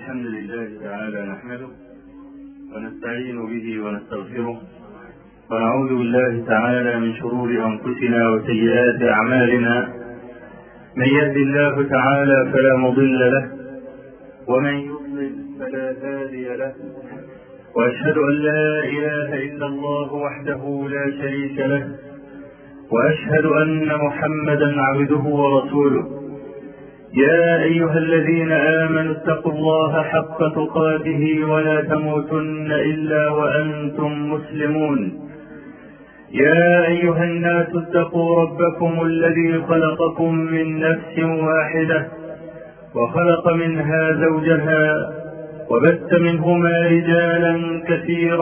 الحمد لله تعالى نحمده ونستعين به ونستغفره ونعوذ بالله تعالى من شرور أنفسنا وسيئات أعمالنا. من يهد الله تعالى فلا مضل له ومن يضلل فلا هادي له، وأشهد أن لا إله إلا الله وحده لا شريك له، وأشهد أن محمدا عبده ورسوله. يا أيها الذين آمنوا اتقوا الله حق تقاته ولا تموتن إلا وأنتم مسلمون. يا أيها الناس اتقوا ربكم الذي خلقكم من نفس واحدة وخلق منها زوجها وبث منهما رجالا كثيرا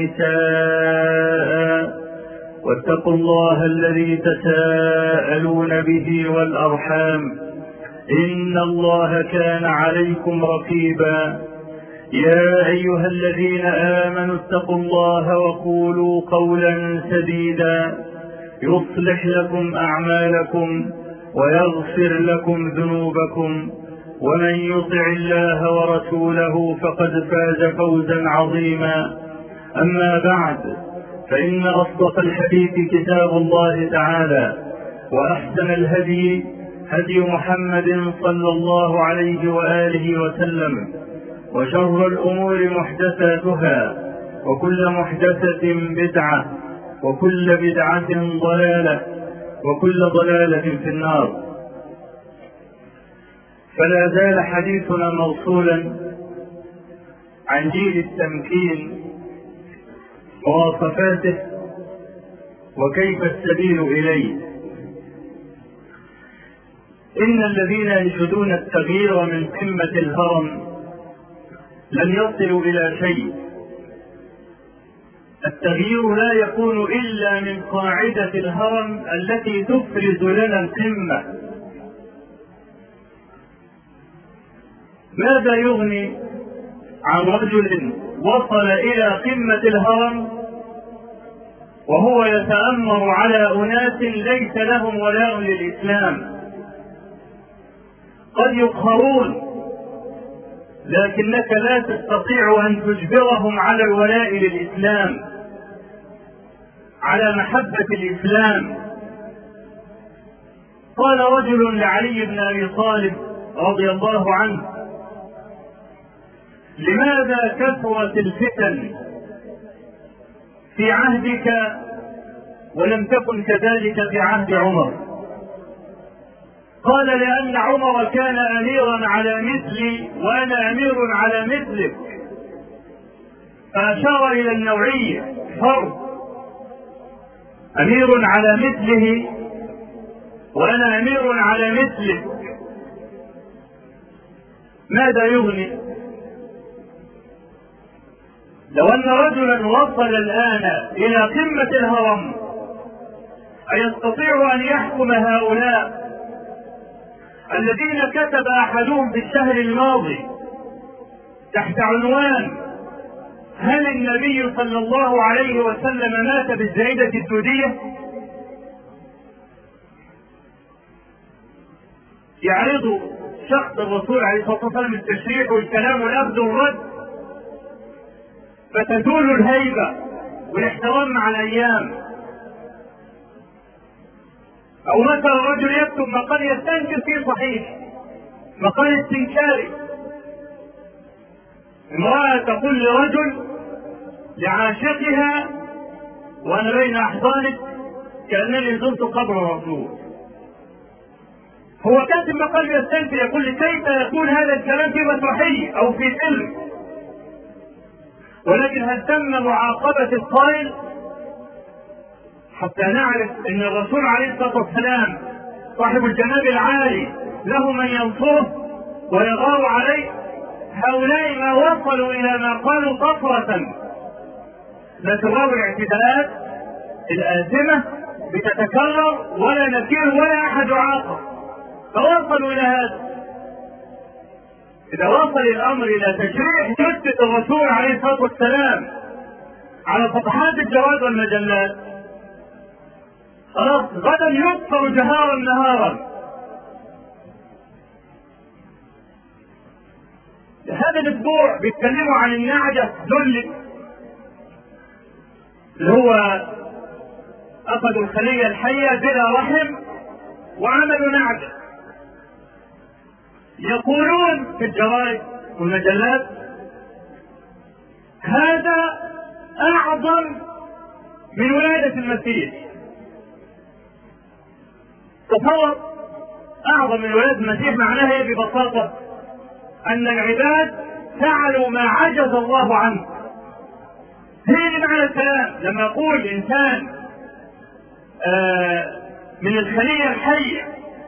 ونساء، واتقوا الله الذي تساءلون به والأرحام إن الله كان عليكم رقيبا. يا أيها الذين آمنوا اتقوا الله وقولوا قولا سديدا يصلح لكم أعمالكم ويغفر لكم ذنوبكم، ومن يطع الله ورسوله فقد فاز فوزا عظيما. أما بعد، فإن أصدق الحديث كتاب الله تعالى، وأحسن الهدي هدي محمد صلى الله عليه وآله وسلم، وشر الأمور محدثاتها، وكل محدثة بدعة، وكل بدعة ضلالة، وكل ضلالة في النار. فلا زال حديثنا موصولا عن جيل التمكين، مواصفاته وكيف السبيل إليه. إن الذين ينشدون التغيير من قمة الهرم لن يصلوا إلى شيء. التغيير لا يكون إلا من قاعدة الهرم التي تفرز لنا القمة. ماذا يغني عن رجل وصل إلى قمة الهرم وهو يتأمر على أناس ليس لهم ولاء للإسلام؟ قد يقهرون، لكنك لا تستطيع أن تجبرهم على الولاء للإسلام، على محبة الإسلام. قال رجل لعلي بن أبي طالب رضي الله عنه: لماذا كثرت الفتن في عهدك ولم تكن كذلك في عهد عمر؟ قال: لأن عمر كان أميرا على مثلي وأنا أمير على مثلك. فأشار إلى النوعية، فرق، أمير على مثله وأنا أمير على مثلك. ماذا يغني لو أن رجلا وصل الآن إلى قمة الهرم أيستطيع أن يحكم هؤلاء الذين كتب أحدهم في الشهر الماضي تحت عنوان: هل النبي صلى الله عليه وسلم مات بالزائدة الدودية؟ يعرض شخص الرسول عليه الصلاة والسلام التشريح والكلام والأخذ والرد، فتزول الهيبة والاحترام مع الأيام. أو مثلا رجل يكتب مقال يستنكر فيه صحيح، مقال استنكاري. امرأة تقول لرجل لعاشقها: وأنا بين أحضانك كأنني زرت قبر الرسول. هو كاتب مقال يستنكر، يقول لي: كيف يكون هذا الكلام في مسرحية أو في فيلم؟ ولكن هل تم معاقبة القائل حتى نعرف ان الرسول عليه الصلاة والسلام صاحب الجناب العالي له من ينصره ويغار عليه؟ هؤلاء ما وصلوا الى ما قالوا طفرة، لكن رغم الاعتداءات الآثمة بتتكرر ولا نكير ولا احد يعاقب، فوصلوا الى هذا. إذا وصل الأمر إلى تشريح جثة الرسول عليه الصلاة والسلام على صفحات الجرائد والمجلات، خلاص غدا يكثر جهارا نهارا. هذا الاسبوع بيتكلموا عن النعجة ذل، اللي هو اخذوا الخلية الحية بلا رحم وعملوا نعجة. يقولون في الجرائد والمجلات هذا اعظم من ولادة المسيح. تصور، اعظم من ولادة المسيح معناها هي ببساطة ان العباد فعلوا ما عجز الله عنه. هي معنى الكلام لما يقول انسان من الخلية الحية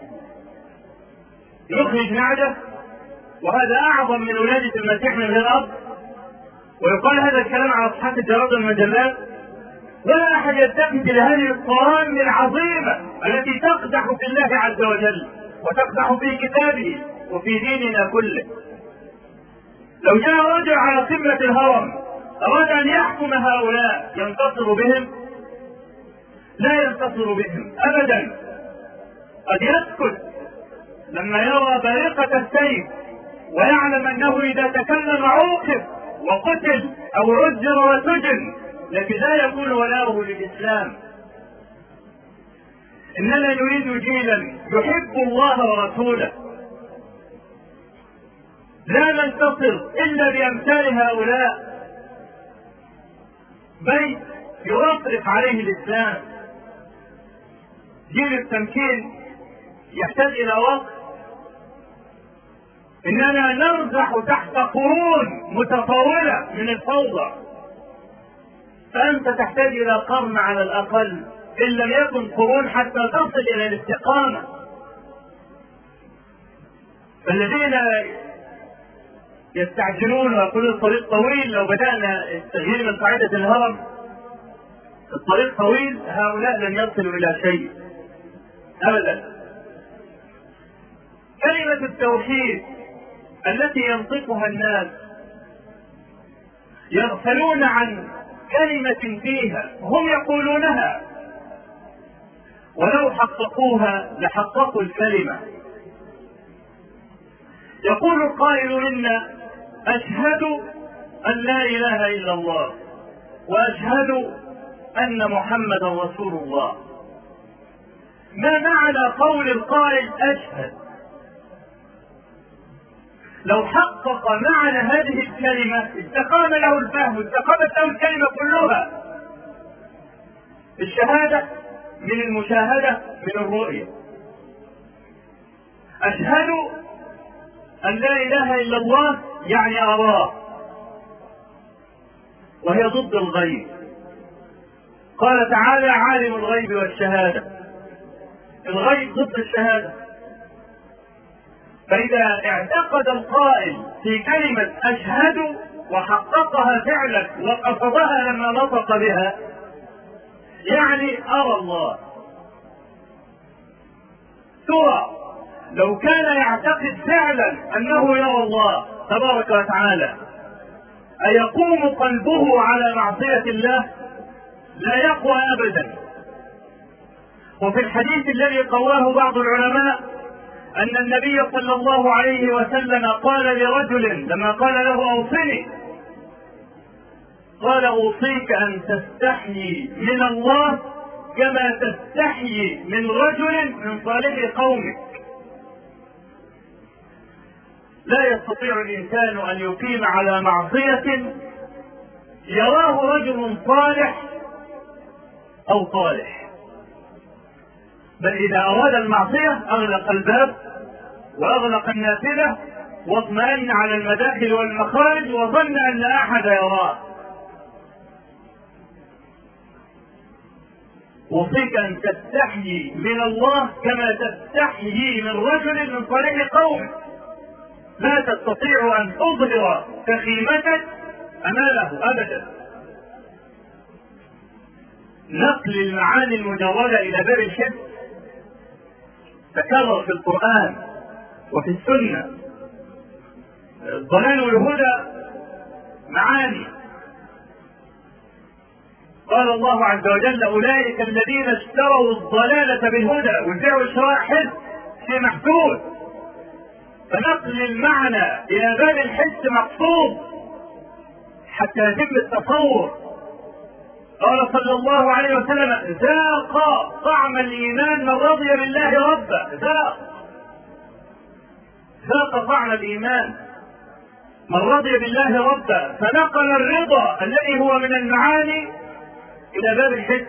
يخرج نعجة، وهذا اعظم من ولادة المسيح من غير اب، ويقال هذا الكلام على صفحات الجرائد والمجلات، ولا احد يلتفت الى هذه القرآن العظيمة التي تقدح في الله عز وجل وتقدح في كتابه وفي ديننا كله. لو جاء رجل على قمة الهرم أراد أن يحكم هؤلاء ينتصر بهم؟ لا ينتصر بهم أبدا. قد يسكت لما يرى بارقة السيف ويعلم أنه إذا تكلم عوقب وقتل أو عذر وسجن، لكن لا يكون ولاؤه للإسلام. إننا نريد جيلا يحب الله ورسوله، لا ننتصر إلا بأمثال هؤلاء، بل يرفرق عليه الإسلام. جيل التمكين يحتاج إلى وقت. إننا نرزح تحت قرون متطاولة من الفوضى، فأنت تحتاج إلى قرن على الأقل إن لم يكن قرون حتى تصل إلى الاستقامة. فالذين يستعجلون ويقولون الطريق طويل، لو بدأنا التغيير من قاعدة الهرم الطريق طويل، هؤلاء لن يصلوا إلى شيء أبدا. كلمة التوحيد التي ينطقها الناس يغفلون عن كلمة فيها هم يقولونها، ولو حققوها لحققوا الكلمة. يقول القائل منا أشهد أن لا إله إلا الله وأشهد أن محمدا رسول الله. ما معنى قول القائل أشهد؟ لو حقق معنى هذه الكلمة استقام له الفهم، استقامت له الكلمة كلها. الشهادة من المشاهدة من الرؤية. أشهد أن لا إله إلا الله يعني أراه، وهي ضد الغيب. قال تعالى عالم الغيب والشهادة، الغيب ضد الشهادة. فإذا اعتقد القائل في كلمة أشهد وحققها فعلا وقصدها لما نطق بها، يعني أرى الله. ترى لو كان يعتقد فعلا أنه يرى الله تبارك وتعالى أيقوم قلبه على معصية الله؟ لا يقوى أبدا. وفي الحديث الذي قواه بعض العلماء أن النبي صلى الله عليه وسلم قال لرجل لما قال له أوصني، قال أوصيك أن تستحيي من الله كما تستحيي من رجل من صالح قومك. لا يستطيع الإنسان أن يقيم على معصية يراه رجل صالح أو صالح، بل إذا أراد المعصية أغلق الباب وأغلق النافذة واطمأن على المداخل والمخارج وظن أن لا أحد يراه. أوصيك أن تستحيي من الله كما تستحيي من رجل من صالح قومك. لا تستطيع أن تظهر تخيمتك أمامه أبدا. نقل المعاني المجردة إلى باب الحس تكرر في القرآن وفي السنة. الضلال والهدى معاني. قال الله عز وجل أولئك الذين اشتروا الضلالة بالهدى وبيعوا شراء حس في محدود. فنقل المعنى إلى باب الحس مقصود حتى يتم التصور. قال صلى الله عليه وسلم: ذاق طعم الإيمان من رضي بالله ربا. ذاق طعم الإيمان من رضي بالله ربا، فنقل الرضا الذي هو من المعاني إلى باب الحس.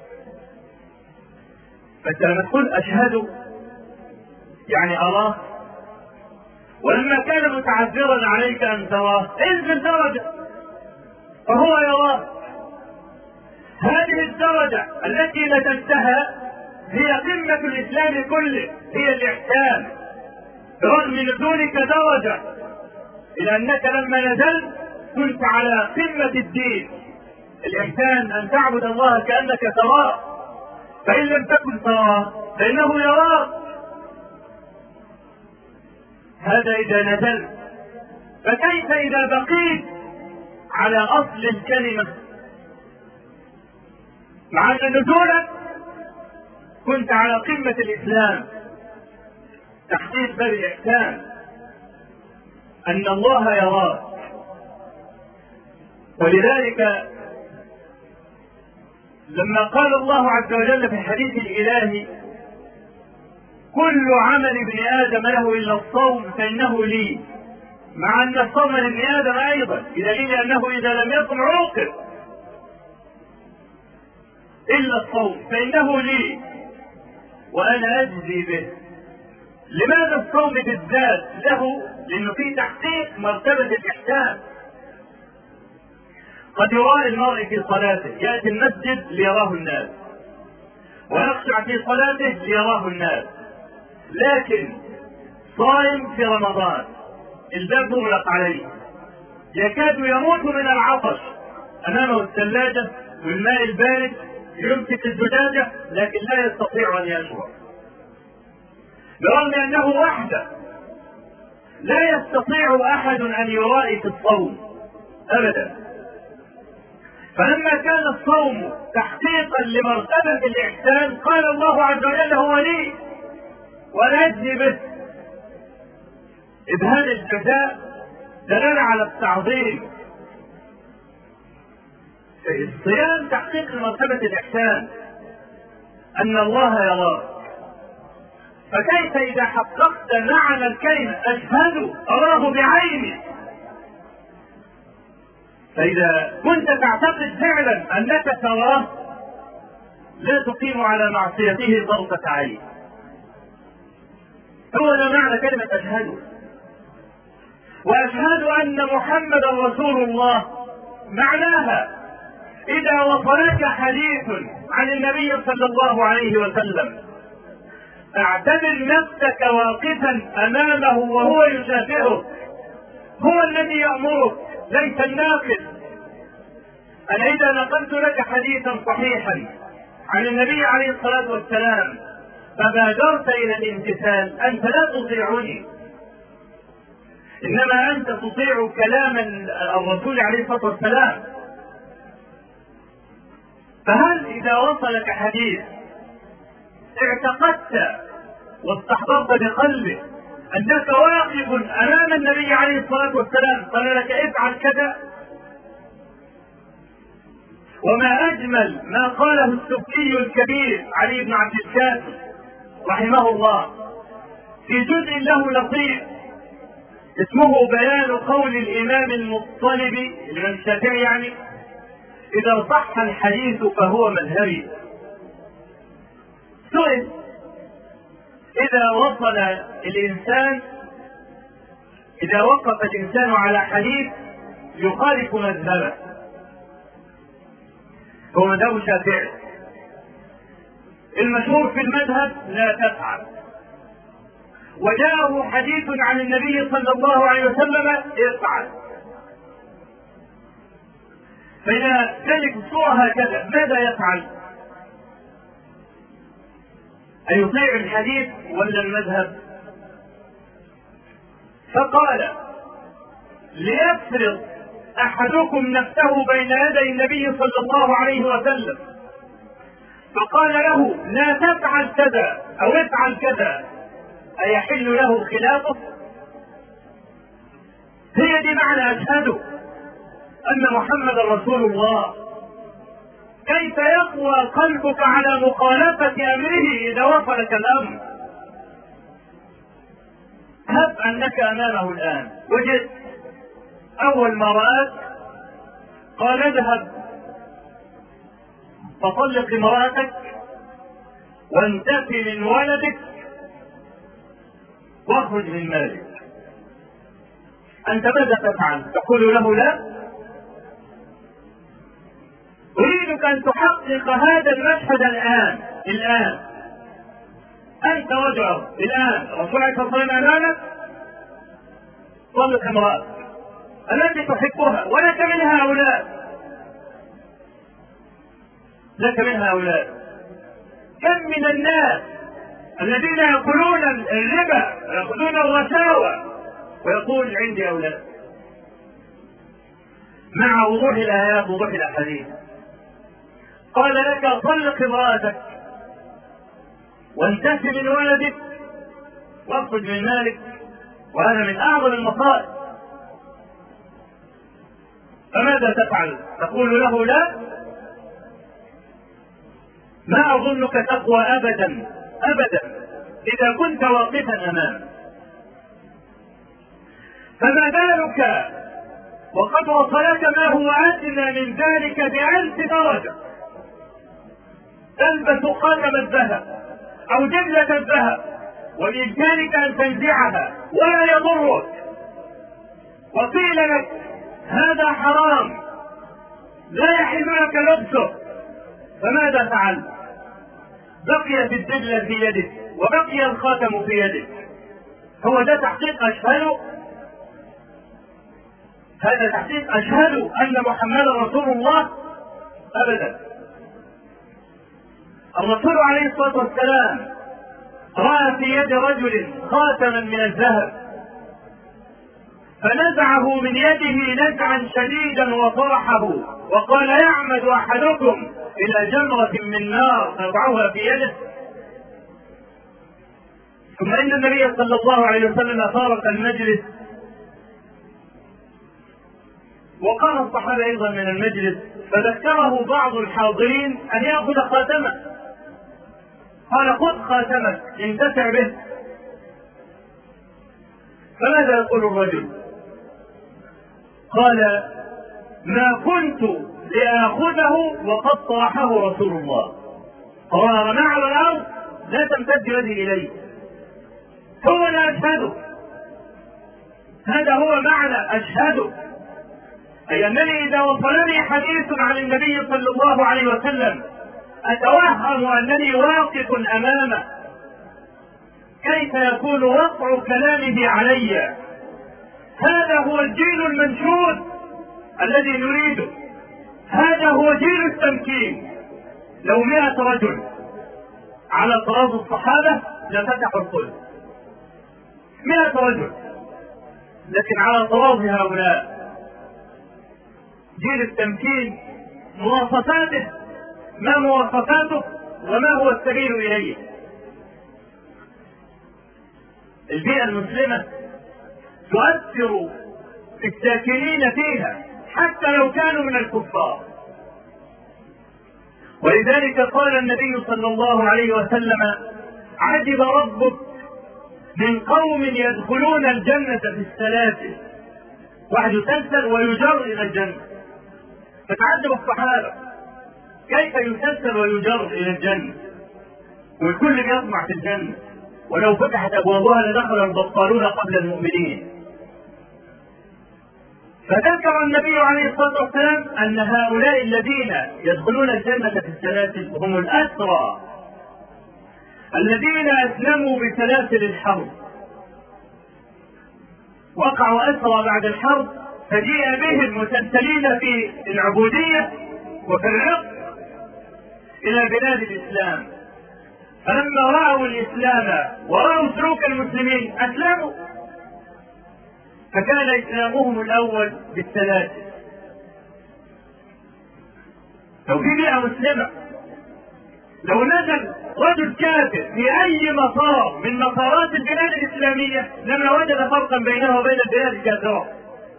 فأنت لما تقول أشهد يعني أراه، ولما كان متعذرا عليك أن تراه انزل درجة فهو يراه. هذه الدرجة التي نزلتها هي قمة الإسلام كله، هي الإحسان، رغم نزولك درجة، إلى أنك لما نزلت كنت على قمة الدين. الإحسان أن تعبد الله كأنك تراه، فإن لم تكن تراه فإنه يراك. هذا إذا نزلت، فكيف إذا بقيت على أصل الكلمة؟ مع أن نزولك كنت على قمة الإسلام، تحقيق باب الإحسان أن الله يراك. ولذلك لما قال الله عز وجل في الحديث الإلهي: كل عمل ابن آدم له إلا الصوم فإنه لي، مع أن الصوم لابن آدم أيضا، بدليل أنه إذا لم يصم عوقب، إلا الصوم فإنه لي وأنا أجزي به. لماذا الصوم بالذات له؟ لأنه في تحقيق مرتبة الإحسان. قد يرى المرء في صلاته، يأتي المسجد ليراه الناس، ويخشع في صلاته ليراه الناس، لكن صائم في رمضان الباب مغلق عليه، يكاد يموت من العطش، أمامه الثلاجة والماء البارد، يمسك الزجاجة لكن لا يستطيع أن يشرب، برغم أنه وحده لا يستطيع أحد أن يرائي في الصوم أبدا. فلما كان الصوم تحقيقا لمرتبة الإحسان قال الله عز وجل: هو لي وأنا أجزي به. إبهام الجزاء دلالة على التعظيم. الصيام تحقيق لمرتبة الإحسان أن الله يراك. فكيف إذا حققت معنى الكلمة أشهد أراه بعيني؟ فإذا كنت تعتقد فعلا أنك تراه لا تقيم على معصيته ضربة عين. هو ده معنى كلمة أشهد. وأشهد أن محمدا رسول الله معناها إذا وصلك حديث عن النبي صلى الله عليه وسلم اعتبر نفسك واقفا أمامه وهو يشافهك، هو الذي يأمرك ليس الناقل. أنا إذا نقلت لك حديثا صحيحا عن النبي عليه الصلاة والسلام فبادرت إلى الامتثال، أنت لا تطيعني، إنما أنت تطيع كلام الرسول عليه الصلاة والسلام. فهل إذا وصلك حديث اعتقدت واستحضرت بقلبك أنك واقف أمام النبي عليه الصلاة والسلام قال لك افعل كذا؟ وما أجمل ما قاله السبكي الكبير علي بن عبد الكافي رحمه الله في جزء له لطيف اسمه بيان قول الإمام المطلب الإمام الشافعي، يعني: إذا صح الحديث فهو مذهبي. سئل: إذا وصل الإنسان، إذا وقف الإنسان على حديث يخالف مذهبه، هو مذهب الشافعي، المشهور في المذهب لا تفعل، وجاءه حديث عن النبي صلى الله عليه وسلم افعل، فإذا كانت الصورة هكذا ماذا يفعل؟ أيطيع الحديث ولا المذهب؟ فقال: ليفرض أحدكم نفسه بين يدي النبي صلى الله عليه وسلم فقال له لا تفعل كذا أو افعل كذا، أيحل له خلافه؟ هي دي معنى أشهد أن محمد رسول الله. كيف يقوى قلبك على مخالفة أمره إذا وصلك الأمر؟ هب أنك أمامه الآن وجدت أول ما رأت قال اذهب فطلق امرأتك وانتفي من ولدك واخرج من مالك، أنت ماذا تفعل؟ تقول له لا؟ أريدك أن تحقق هذا المشهد الآن أنت رجل الآن رسول الله صلى الله عليه وسلم أمامك، طلق امرأتك التي تحبها ولك منها أولاد، لك منها أولاد. كم من الناس الذين يأكلون الربا ويأخذون الرشاوى ويقول عندي أولاد، مع وضوح الآيات وضوح الأحاديث. قال لك طلق امرأتك وانتهي من ولدك واخرج من مالك، وهذا من أعظم المصائب. فماذا تفعل؟ تقول له لا؟ ما أظنك تقوى أبدا إذا كنت واقفا أمامه. فما بالك وقد وصلك ما هو أدنى من ذلك ب1000 درجة؟ تلبس خاتم الذهب أو جبلة الذهب وبإمكانك أن تنزعها ولا يضرك، وقيل لك هذا حرام لا يحل لك لبسه، فماذا فعلت؟ بقيت الدبلة في يدك وبقي الخاتم في يدك. هو ده تحقيق أشهد؟ هذا تحقيق أشهد أن محمد رسول الله؟ أبدا. الرسول عليه الصلاة والسلام رأى في يد رجل خاتما من الذهب فنزعه من يده نزعا شديدا وطرحه وقال يعمد أحدكم إلى جمرة من نار فيضعها في يده. ثم إن النبي صلى الله عليه وسلم فارق المجلس وقام الصحابة أيضا من المجلس، فذكره بعض الحاضرين أن يأخذ خاتمه، قال خذ خاتمك انتفع به. فماذا يقول الرجل؟ قال ما كنت لآخذه وقد طرحه رسول الله، فرمى على الأرض لا تمتد يدي إليه. هو لا أشهد، هذا هو معنى أشهد، أي أنني إذا وصلني حديث عن النبي صلى الله عليه وسلم أتوهم أنني واقف أمامه، كيف يكون وقع كلامه علي؟ هذا هو الجيل المنشود الذي نريده، هذا هو جيل التمكين. لو 100 رجل على طراز الصحابة لفتحوا القلب، 100 رجل، لكن على طراز هؤلاء جيل التمكين مواصفاته ما مواصفاته وما هو السبيل إليه. البيئة المسلمة تؤثر في الساكنين فيها حتى لو كانوا من الكفار، ولذلك قال النبي صلى الله عليه وسلم عجب ربك من قوم يدخلون الجنة في السلاسل، واحد يسلسل ويجر إلى الجنة، فتعجب الصحابة كيف يسلسل ويجر إلى الجنة والكل يطمع في الجنة، ولو فتحت أبوابها لدخل البطالون قبل المؤمنين. فذكر النبي عليه الصلاة والسلام أن هؤلاء الذين يدخلون الجنة في السلاسل هم الأسرى الذين أسلموا بسلاسل الحرب، وقعوا أسرى بعد الحرب فجيء بهم مسلسلين في العبودية وفي الرق إلى بلاد الإسلام، فلما رأوا الإسلام ورأوا سلوك المسلمين أسلموا، فكان إسلامهم الأول بالسلاسل. لو في بيئة مسلمة لو نزل رجل كافر في أي مطار من مطارات البلاد الإسلامية لما وجد فرقا بينه وبين البلاد الكافرة،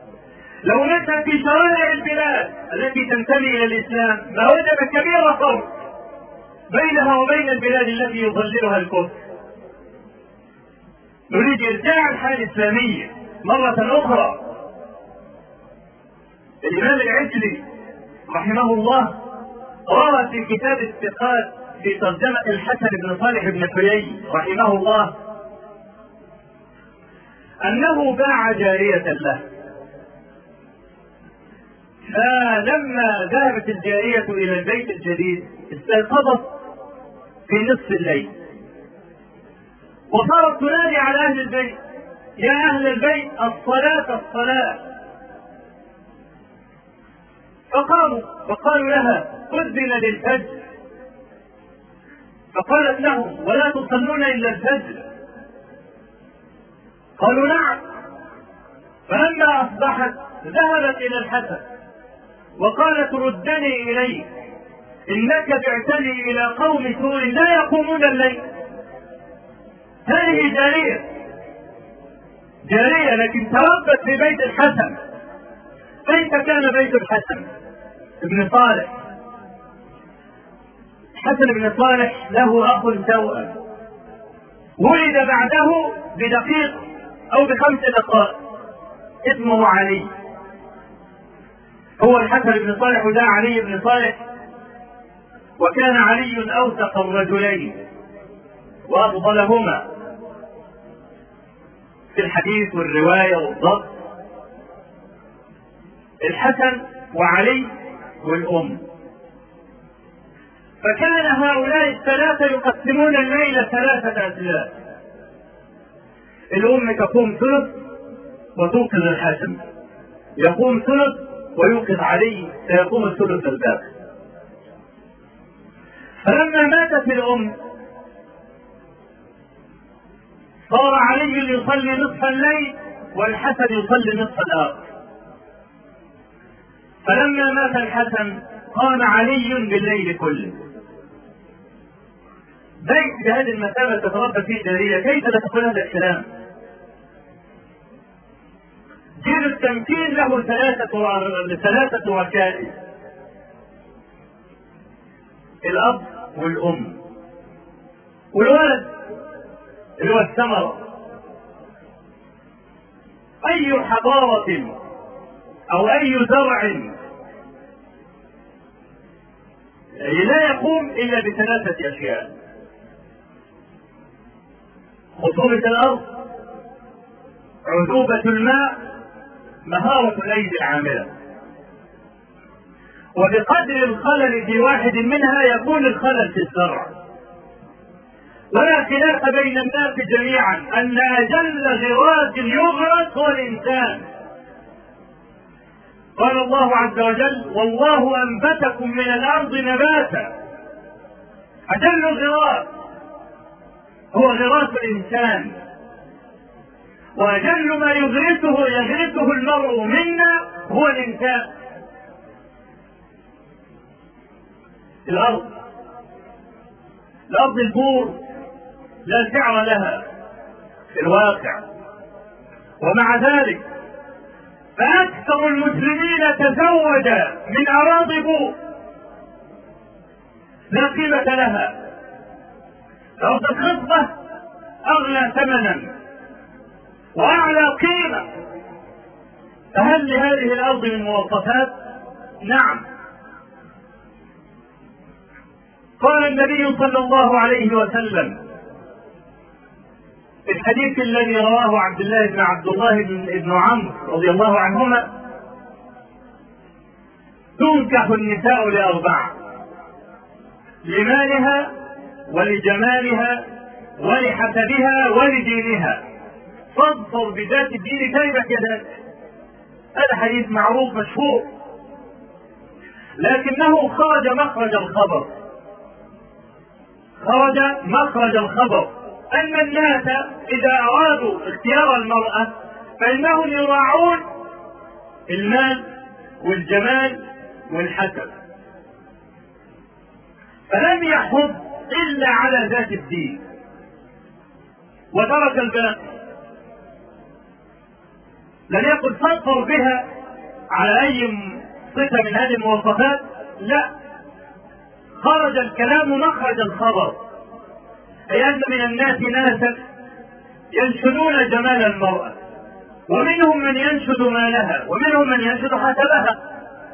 لو مشى في شوارع البلاد التي تنتمي الى الاسلام ما وجد كبير فرق بينها وبين البلاد التي يظللها الكفر. نريد ارجاع الحالة الاسلامية مرة اخرى. الامام العجلي رحمه الله روى في كتاب الثقات في ترجمة الحسن بن صالح بن حيي رحمه الله انه باع جارية له، فلما ذهبت الجارية الى البيت الجديد استيقظت في نصف الليل وصارت تنادي على اهل البيت: يا اهل البيت الصلاة الصلاة. فقاموا وقالوا لها: أذن للفجر. فقالت لهم: ولا تصلون الا الفجر؟ قالوا: نعم. فلما اصبحت ذهبت الى الحسن وقالت: ردني اليك، انك بعتني الى قوم سوء لا يقومون الليل. هذه جارية لكن تربت في بيت الحسن. كيف كان بيت الحسن بن صالح؟ الحسن بن صالح له اخ توأم ولد بعده بدقيقة او ب5 دقائق اسمه علي. هو الحسن بن صالح وده علي بن صالح، وكان علي اوثق الرجلين وافضلهما في الحديث والرواية والضبط. الحسن وعلي والأم. فكان هؤلاء الثلاثة يقسمون الليل 3 أجزاء. الأم تقوم ثلث وتوقظ الحسن، يقوم ثلث ويوقظ علي فيقوم الثلث الباقي. فلما ماتت الأم صار علي يصلي نصف الليل والحسن يصلي نصف الآخر. فلما مات الحسن قام علي بالليل كله. بيت بهذه المثابة تتربى فيه جارية، كيف لا تقول هذا الكلام؟ جيل التمكين له 3 وسائل: الأب والأم والولد اللي هو الثمرة. أي حضارة أو أي زرع لا يقوم إلا ب3 أشياء: خصوبة الأرض، عذوبة الماء، مهارة الأيدي العاملة. وبقدر الخلل في واحد منها يكون الخلل في الزرع. ولا خلاف بين الناس جميعا أن أجل غراس يغرس هو الإنسان. قال الله عز وجل: والله أنبتكم من الأرض نباتا. أجل غراس هو غراس الإنسان، وأجل ما يغرسه المرء منا هو الإنسان. الأرض البور لا سعر لها في الواقع، ومع ذلك فأكثر المسلمين تزوج من أراضي بور لا قيمة لها. الأرض الخصبة أغلى ثمنا وأعلى قيمة. فهل لهذه الأرض من مواصفات؟ نعم. قال النبي صلى الله عليه وسلم في الحديث الذي رواه عبد الله بن عمرو رضي الله عنهما: تنكح النساء ل4: لمالها ولجمالها ولحسبها ولدينها، فاظفر بذات الدين تربت يداك. هذا حديث معروف مشهور، لكنه خرج مخرج الخبر أن الناس إذا أرادوا اختيار المرأة فإنهم يراعون المال والجمال والحسب، فلم يحض إلا على ذات الدين وترك الباقي. لم يقل فاظفر بها على أي صفة من هذه المواصفات؟ لا، خرج الكلام مخرج الخبر، أي أن من الناس ناسا ينشدون جمال المرأة، ومنهم من ينشد مالها، ومنهم من ينشد حسبها،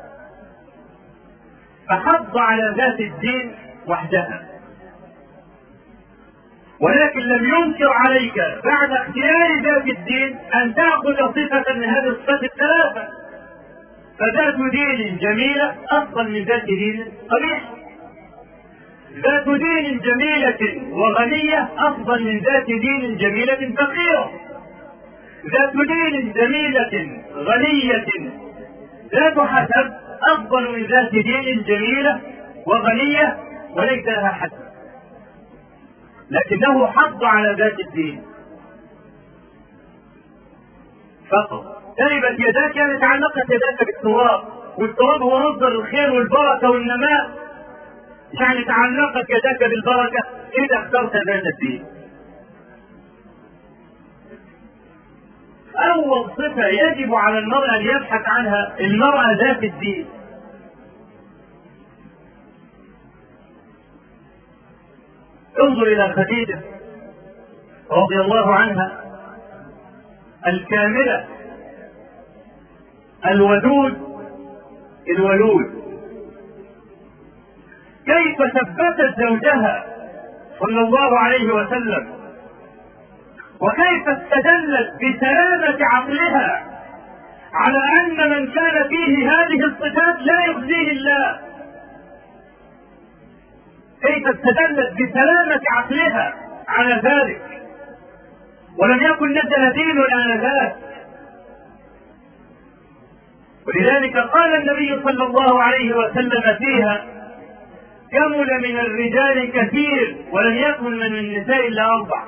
فحض على ذات الدين وحدها. ولكن لم ينكر عليك بعد اختيار ذات الدين أن تأخذ صفة من هذه الصفات الثلاثة، فذات دين جميلة أفضل من ذات دين قبيح، ذات دين جميلة وغنية أفضل من ذات دين جميلة فقيرة، ذات دين جميلة غنية ذات حسب أفضل من ذات دين جميلة وغنية وليس لها حسب، لكنه حض على ذات الدين فقط. تربت يداك يعني تعلقت يداك بالتراب، والتراب هو مصدر الخير والبركة والنماء، يعني تعلقت يداك بالبركة إذا اخترت ذات الدين. أول صفة يجب على المرأة أن يبحث عنها المرأة ذات الدين. انظر إلى خديجة رضي الله عنها الكاملة الولود، كيف ثبتت زوجها صلى الله عليه وسلم، وكيف استدلت بسلامة عقلها على أن من كان فيه هذه الصفات لا يخزيه الله، كيف استدلت بسلامة عقلها على ذلك، ولم يكن نزل دين آنذاك. ولذلك قال النبي صلى الله عليه وسلم فيها: كمل من الرجال كثير ولم يكن من النساء إلا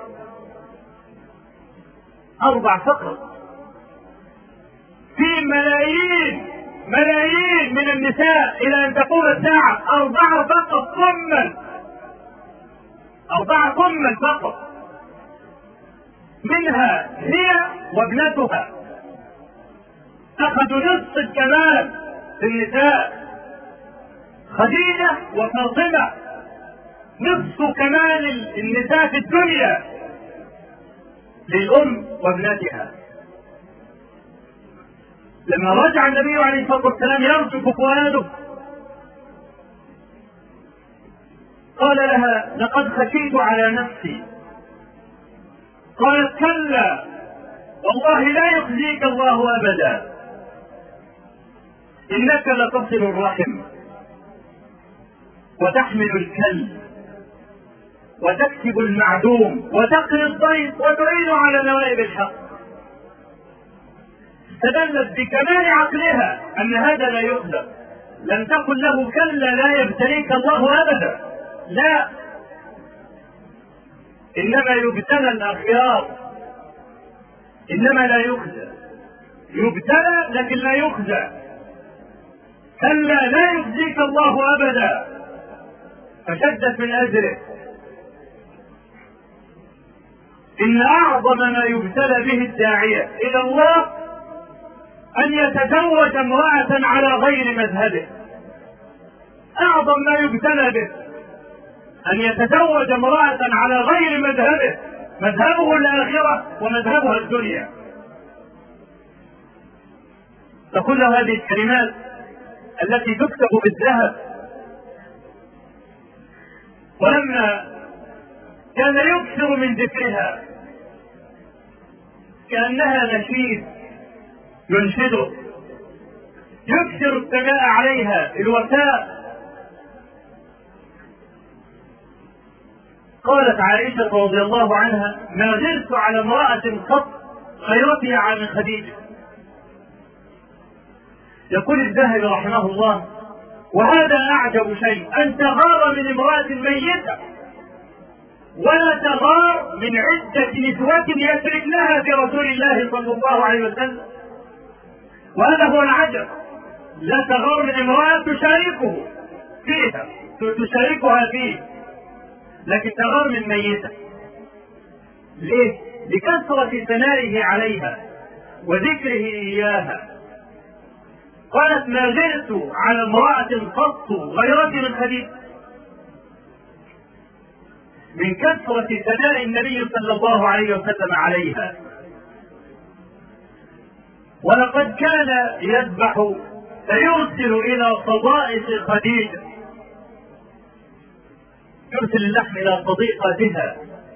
4 فقط، في ملايين من النساء إلى أن تقوم الساعة 4 فقط، 4 فقط، منها هي وابنتها أخذوا نصف الكمال في النساء، خديجة وفاطمة نصف كمال النساء في الدنيا للأم وابنتها. لما رجع النبي عليه الصلاة والسلام يرجف فؤاده قال لها: لقد خشيت على نفسي. قالت: كلا والله لا يخزيك الله أبدا، إنك لتصل الرحم وتحمل الكل وتكسب المعدوم وتقري الضيف وتعين على نوائب الحق. استدلت بكمال عقلها أن هذا لا يخزى، لم تقل له: كلا لا يبتليك الله أبدا، لا، إنما يبتلى الأخيار، إنما لا يخزى، يبتلى لكن لا يخزى. كلا لا يخزيك الله أبدا، فشدت من أجله. إن أعظم ما يبتلى به الداعية إلى الله أن يتزوج امرأة على غير مذهبه، أعظم ما يبتلى به أن يتزوج امرأة على غير مذهبه، مذهبه الآخرة ومذهبها الدنيا. فكل هذه الكلمات التي تكتب بالذهب، ولما كان يكثر من ذكرها كأنها نشيد ينشده، يكثر الثناء عليها الوفاء. قالت عائشة رضي الله عنها: ما غرت على امرأة قط خيرتها من خديجة. يقول الذهبي رحمه الله: وهذا أعجب شيء، أن تغار من امرأة ميتة ولا تغار من عدة نسوة يسرقنها في رسول الله صلى الله عليه وسلم. وهذا هو العجب، لا تغار من امرأة تشاركها فيه، لكن تغار من ميتة. ليه؟ لكثرة ثنائه عليها وذكره إياها. قالت ما غرت على امرأة قط غيرت من خديجة، من كثرة ثناء النبي صلى الله عليه وسلم عليها. ولقد كان يذبح فيرسل إلى صدائق خديجة، يرسل اللحم إلى صديقتها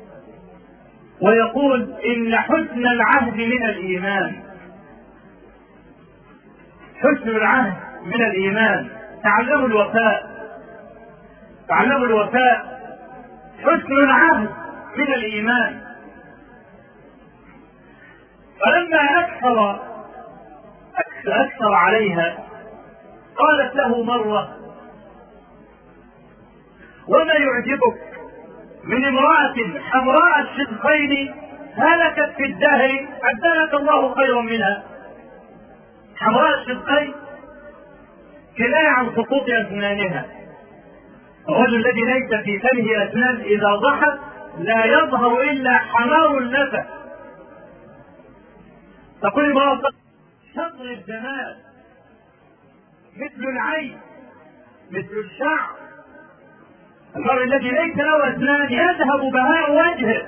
ويقول إن حسن العهد من الإيمان، حسن العهد من الإيمان، تعلموا الوفاء، تعلموا الوفاء، حسن العهد من الإيمان. فلما أكثر عليها قالت له مرة وما يعجبك من امرأة حمراء الشدقين هلكت في الدهر أبدلك الله خيرا منها. حمراء الشدقين كناية عن سقوط أسنانها، الرجل الذي ليس في فمه أسنان إذا ضحك لا يظهر إلا حمار النفس. تقول امرأة شطر الجمال، مثل العين، مثل الشعر، المرء الذي ليس له أسنان يذهب بهاء وجهه.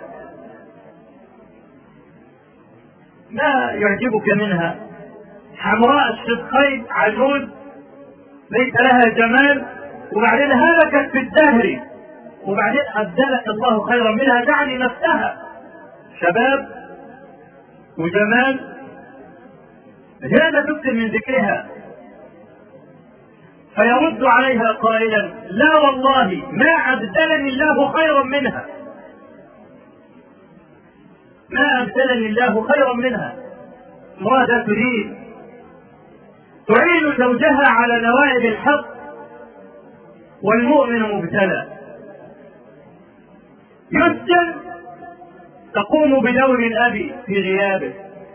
ما يعجبك منها؟ حمراء الشدقين عجوز ليس لها جمال، وبعدين هلكت في الدهر، وبعدين أبدلك الله خيرا منها، تعني نفسها شباب وجمال، هذا تكثر من ذكرها. فيرد عليها قائلا لا والله ما أبدلني الله خيرا منها، ما أبدلني الله خيرا منها. ماذا تريد؟ تعين زوجها على نوائب الحق والمؤمن مبتلى، يسجن تقوم بدور الأب في غيابه،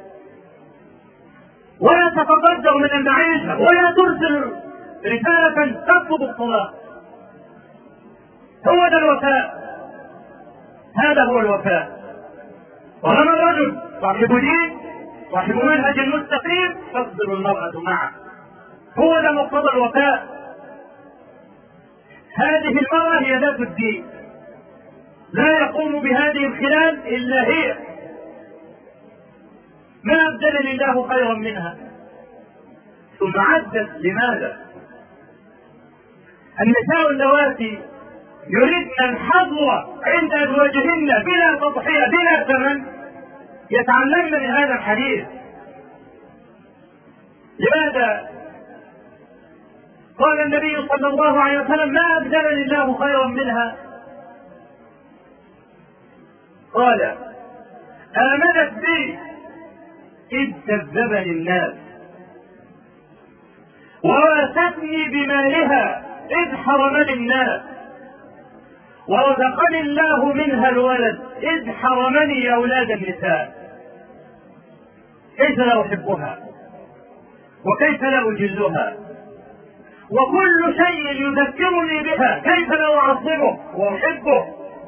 ولا تتقدر من المعيشة، ولا ترسل رسالة تطلب الطلاق. هو ده الوفاء، هذا هو الوفاء. وهذا الرجل صاحب دين صاحب منهج مستقيم تصبر المرأة معه، هو ده مقتضى الوفاء. هذه المرأة هي ذات الدين، لا يقوم بهذه الخلال إلا هي، ما أبدلني الله خيرا منها. ثم عدت لماذا؟ النساء اللواتي يريدن الحظوة عند أزواجهن بلا تضحية بلا ثمن يتعلمن من هذا الحديث. لماذا؟ قال النبي صلى الله عليه وسلم ما أبدلني الله خيرا منها. قال آمنت بي إذ كذبني الناس، وواستني بمالها إذ حرمني الناس، ورزقني الله منها الولد إذ حرمني أولاد النساء. كيف لا أحبها وكيف لا أجلها، وكل شيء يذكرني بها كيف لا أعظمه وأحبه.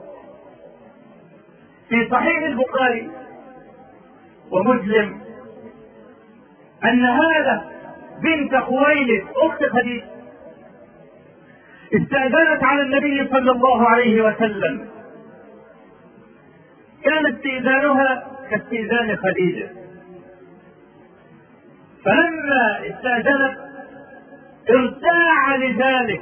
في صحيح البخاري ومسلم أن هذا بنت خويلد أخت خديجة استأذنت على النبي صلى الله عليه وسلم، كان استئذانها كاستئذان خديجة، فلما استأذنت ارتاع لذلك.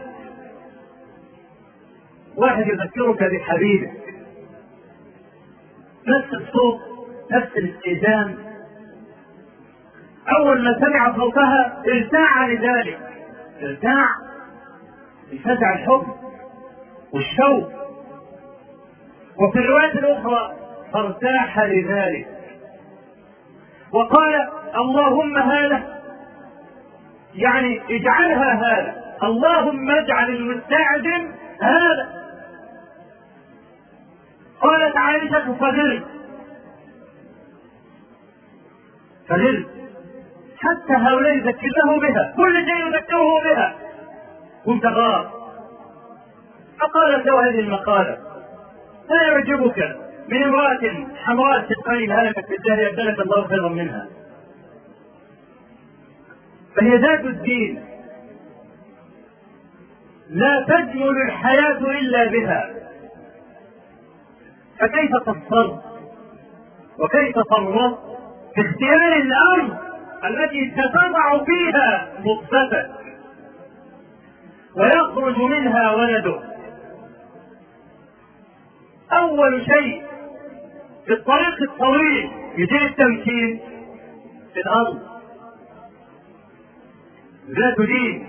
واحد يذكرك بحبيبك، نفس الصوت نفس الاستئذان، أول ما سمع صوتها ارتاع لذلك، ارتاع بفزع الحب والشوق. وفي الرواية الأخرى فارتاح لذلك وقال اللهم هذا، يعني اجعلها هذا، اللهم اجعل المستأذن هذا. قالت عائشة فغرت حتى هؤلاء يذكرونه بها، كل شيء يذكره بها، كنت غار. فقالت له هذه المقالة لا يعجبك من امرأة حمراء الشدقين هلكت في الدهر أبدلك الله خيرا منها. فهي ذات الدين، لا تجمل الحياة إلا بها. فكيف تصر وكيف تفرط في اختيار الأرض التي ستضع فيها نطفتك ويخرج منها ولده؟ أول شيء في الطريق الطويل يجري التمكين في الأرض ذات دين.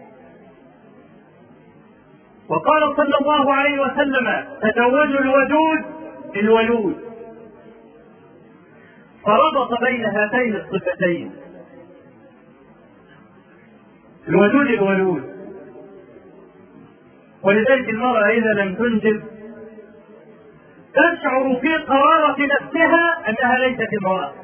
وقال صلى الله عليه وسلم: تزوجوا الودود الولود. فربط بين هاتين الصفتين، الودود الولود. ولذلك المرأة إذا لم تنجب تشعر في قرارة نفسها أنها ليست امرأة،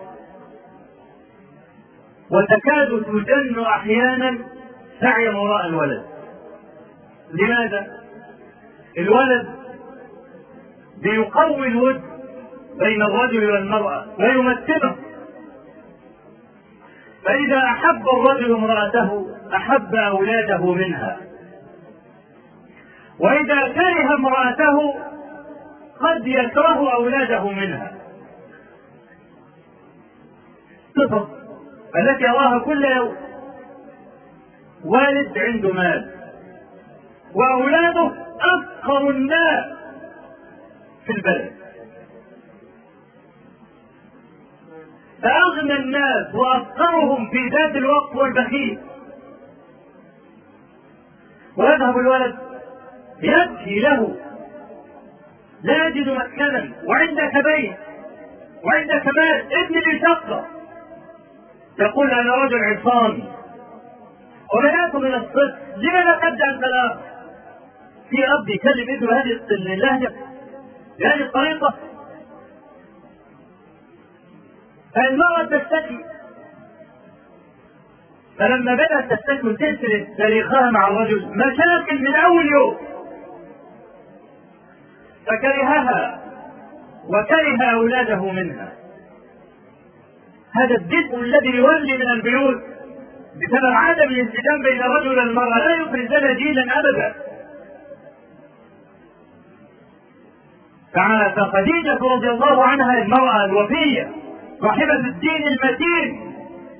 وتكاد تجن أحيانا سعي وراء الولد. لماذا؟ الولد بيقوي الود بين الرجل والمرأة ويمثله. فإذا أحب الرجل امرأته أحب أولاده منها، وإذا كره امرأته قد يكره أولاده منها. الصفة التي يراها كل يوم: والد عنده مال وأولاده أفقر الناس في البلد، فأغنى الناس وأفقرهم في ذات الوقت والبخيل. ويذهب الولد يبكي له: لا يجد مسكنا وعندك بيت وعندك مال، ابني لي شقة. يقول: أنا رجل عصامي وبدأت من الصفر، لماذا تبدأ الثلاث؟ في أب يكلم ابنه بهذه اللهجة بهذه الطريقة؟ فالمرأة تشتكي، فلما بدأت تشتكي وتسرد تاريخها مع الرجل مشاكل من أول يوم، فكرهها وكره أولاده منها. هذا الدفء الذي يولي من البيوت بسبب عدم الانسجام بين الرجل والمرأة لا يخرج لنا جيلا أبدا. فخديجة رضي الله عنها المرأة الوفية صاحبة الدين المتين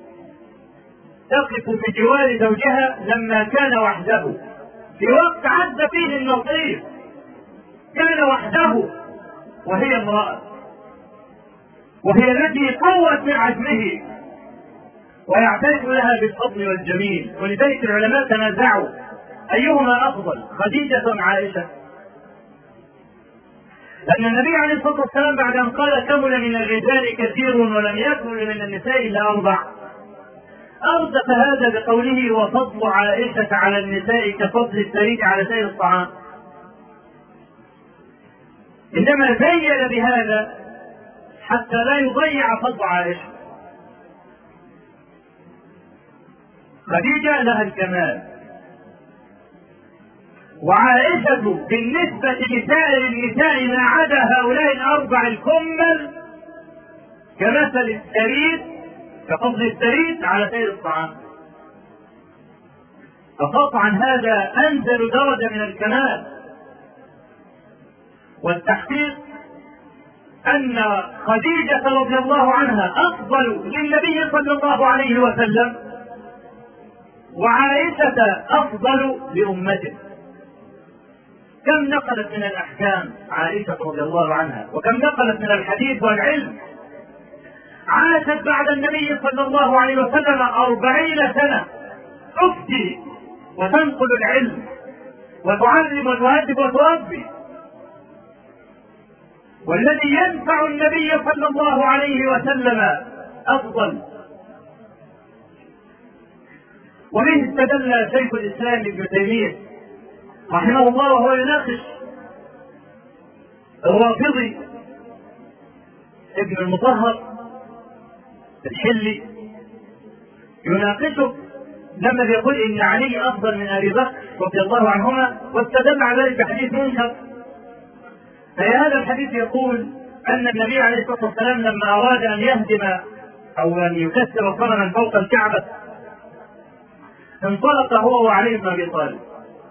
تقف بجوار زوجها لما كان وحده في وقت عز فيه النصيب، كان وحده وهي امرأة، وهي التي قوت من عزمه ويعترف لها بالفضل والجميل. ولذلك العلماء تنازعوا أيهما أفضل، خديجة أم عائشة؟ لأن النبي عليه الصلاة والسلام بعد أن قال: كمل من الرجال كثير ولم يكمل من النساء إلا 4، أردف هذا بقوله: وفضل عائشة على النساء كفضل الثريد على سائر الطعام. إنما زين بهذا حتى لا يضيع فضل عائشة. خديجة لها الكمال، وعائشة بالنسبة لسائر النساء ما عدا هؤلاء الأربع الكمل كمثل الثريد، كفضل الثريد على سائر الطعام. فقطعا هذا أنزل درجة من الكمال. والتحقيق أن خديجة رضي الله عنها أفضل للنبي صلى الله عليه وسلم، وعائشة أفضل لأمته. كم نقلت من الأحكام عائشة رضي الله عنها، وكم نقلت من الحديث والعلم. عاشت بعد النبي صلى الله عليه وسلم 40 سنة تفتي وتنقل العلم وتعلم وتهذب وتربي. والذي ينفع النبي صلى الله عليه وسلم أفضل. وبه استدل شيخ الإسلام ابن تيمية رحمه الله وهو يناقش الرافضي ابن المطهر الحلي، يناقشه لما يقول إن علي أفضل من أبي بكر رضي الله عنهما، واستدل على ذلك بحديث منكر. هذا الحديث يقول أن النبي عليه الصلاة والسلام لما أراد أن يهدم أو أن يكسر صنما فوق الكعبة انطلق هو وعلي بن ابي طالب.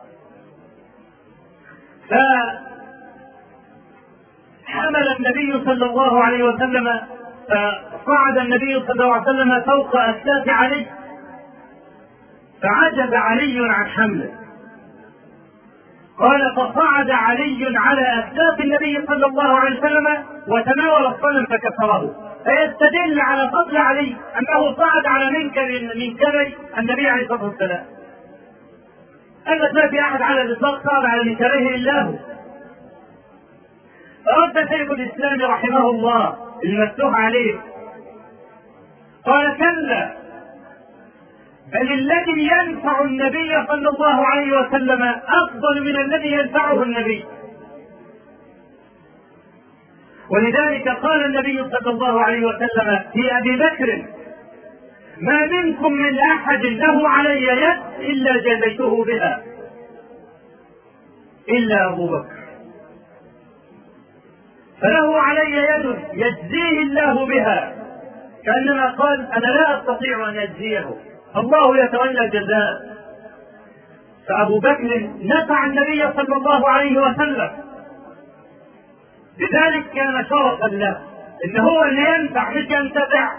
فحمل النبي صلى الله عليه وسلم، فصعد النبي صلى الله عليه وسلم فوق أكتاف علي، فعجز علي عن حمله. قال فصعد علي على أكتاف النبي صلى الله عليه وسلم وتناول الصنم فكسره، فيستدل على فضل علي أنه صعد على منكر من كبر النبي عليه الصلاة والسلام. أما ما في أحد على الإطلاق صعد على منكره إلا هو. فرد شيخ الإسلام رحمه الله المفتوح عليه قال كلا، بل الذي ينفع النبي صلى الله عليه وسلم أفضل من الذي ينفعه النبي. ولذلك قال النبي صلى الله عليه وسلم في أبي بكر: ما منكم من أحد له علي يد إلا جزيته بها إلا أبو بكر، فله علي يد يجزيه الله بها، كأنما قال أنا لا أستطيع أن أجزيه، الله يتولى جزاء. فأبو بكر نفع النبي صلى الله عليه وسلم، لذلك كان شرفا له إن هو اللي ينفع مش ينتفع.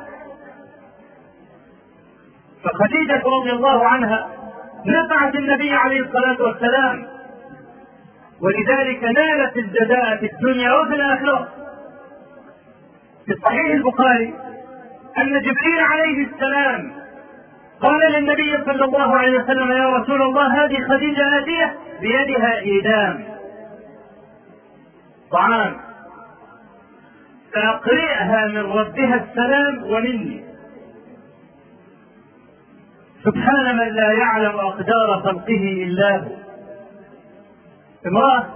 فخديجة رضي الله عنها نفعت النبي عليه الصلاة والسلام، ولذلك نالت الجزاء في الدنيا وفي الآخرة. في صحيح البخاري أن جبريل عليه السلام قال للنبي صلى الله عليه وسلم: يا رسول الله، هذه خديجة هدية بيدها إيدام طعام، فأقرئها من ربها السلام ومني. سبحان من لا يعلم أقدار خلقه إلا هو. امرأة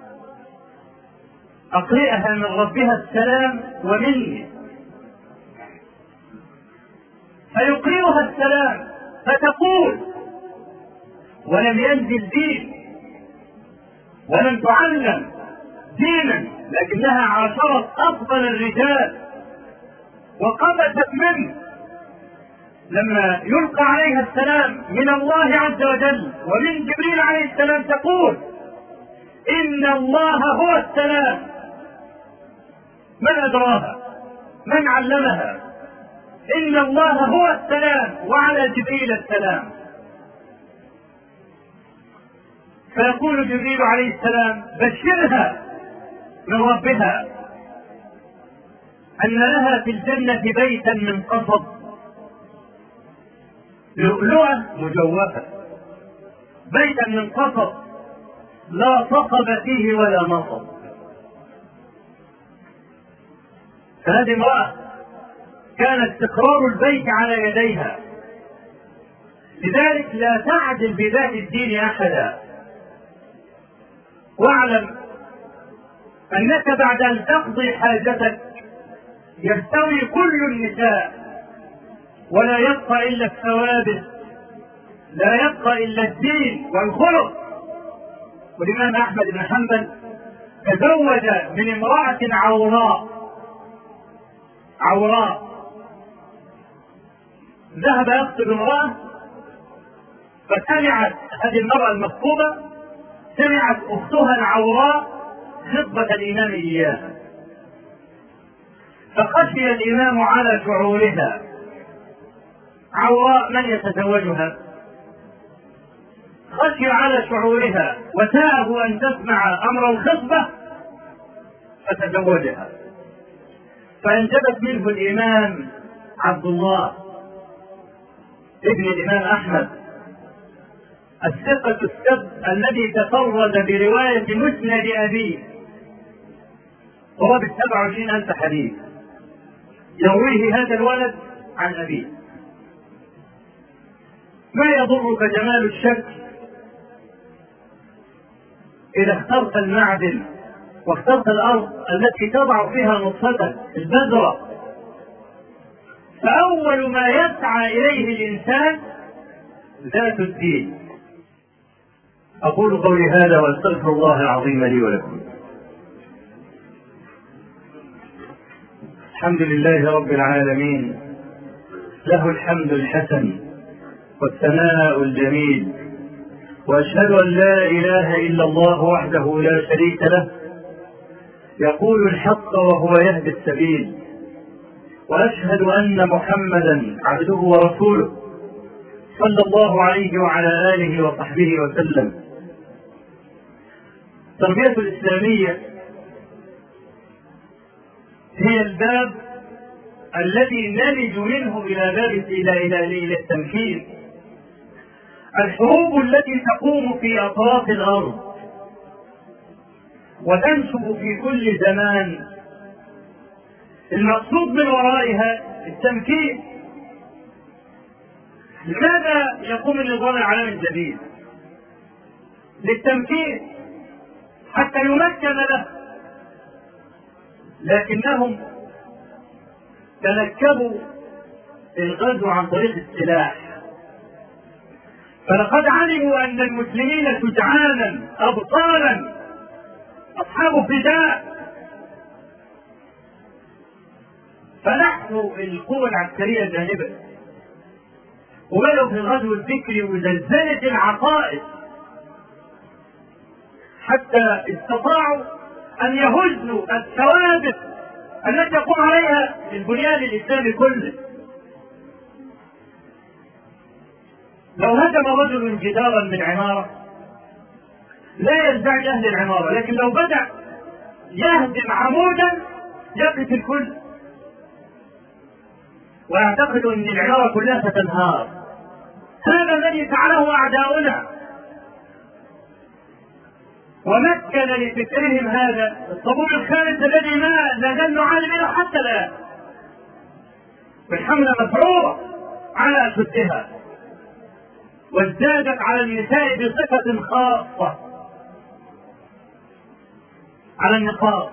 أقرئها من ربها السلام ومني، فيقرئها السلام فتقول، ولم ينزل دين ولم تعلم دينا، لكنها عاشرت أفضل الرجال وقبست منه. لما يلقى عليها السلام من الله عز وجل ومن جبريل عليه السلام تقول: إن الله هو السلام. من أدراها؟ من علمها؟ إن الله هو السلام وعلى جبريل السلام. فيقول جبريل عليه السلام: بشرها من ربها أن لها في الجنة بيتا من قصب، لؤلؤة مجوفة، بيتا من قصب لا صخب فيه ولا نصب. فهذه امرأة كان استقرار البيت على يديها، لذلك لا تعدل بذات الدين أحدا. واعلم أنك بعد أن تقضي حاجتك يستوي كل النساء، ولا يبقى إلا الثوابت، لا يبقى إلا الدين والخلق. والإمام أحمد بن حنبل تزوج من امرأة عوراء، ذهب يخطب امرأة، فسمعت هذه المرأة المخطوبة سمعت أختها العوراء خطبة الإمام إياها، فخشي الإمام على شعورها. عوراء من يتزوجها؟ خشي على شعورها وساءه أن تسمع أمر الخطبة فتزوجها. فانجبت منه الإمام عبد الله ابن الإمام أحمد الثقة السبت الذي تفرد برواية مسند أبيه، وهو ب27,000 حديث يرويه هذا الولد عن أبيه. ما يضرك جمال الشكل إذا اخترت المعدن واخترت الأرض التي تضع فيها نطفتك البذرة. فأول ما يسعى إليه الإنسان ذات الدين. أقول قولي هذا وأستغفر الله العظيم لي ولكم. الحمد لله رب العالمين، له الحمد الحسن والثناء الجميل، وأشهد أن لا إله إلا الله وحده لا شريك له يقول الحق وهو يهدي السبيل، وأشهد أن محمدا عبده ورسوله صلى الله عليه وعلى آله وصحبه وسلم. التربية الإسلامية هي الباب الذي نلج منه إلى التمكين. الحروب التي تقوم في أطراف الأرض وتنشب في كل زمان المقصود من ورائها التمكين. لماذا يقوم النظام العالمي الجديد؟ للتمكين حتى يمكن له، لكنهم تنكبوا الغزو عن طريق السلاح، فلقد علموا أن المسلمين شجعانا أبطالا أصحاب فداء، فنحوا القوى العسكرية الجانبة وبدأوا في الغزو الفكري وزلزلة العقائد حتى استطاعوا أن يهزوا الثوابت التي يقوم عليها البنيان الإسلامي كله. لو هدم رجل جدارا من عمارة لا يزعج أهل العمارة، لكن لو بدأ يهدم عمودا يقف الكل ويعتقد أن العمارة كلها ستنهار. هذا الذي فعله أعداؤنا، ومكن لفكرهم هذا الطابور الخامس الذي ما زال نعاني منه حتى الآن، والحملة مفعولة على أشدها، وازدادت على النساء بصفة خاصة على النقاب.